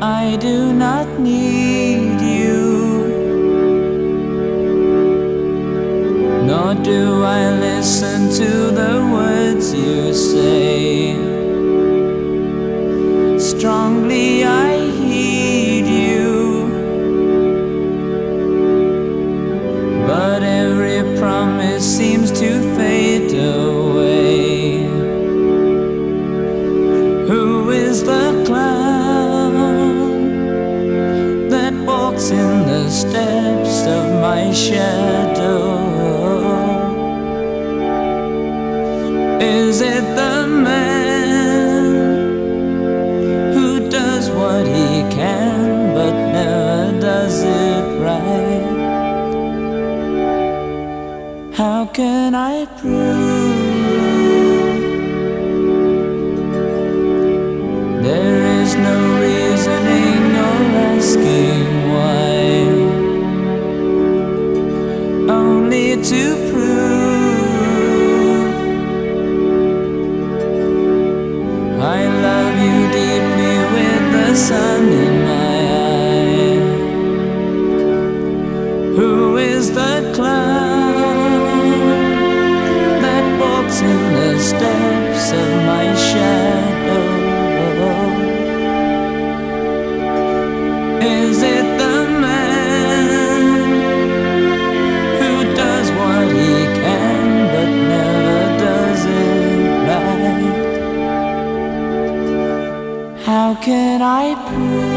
I do not need you, nor do I listen to the words you say. Strongly I heed you, but every promise seems to fade away. Who is the clown that walks in the steps of my shadow? Is it the man who does what he can but never does it right? How can I prove there is no reasoning or asking why? Only to prove I love you deeply with the sun in my eye. Who is the clown that walks in the steps of my shadow? Is it the man who does what he can but never does it right? How can I prove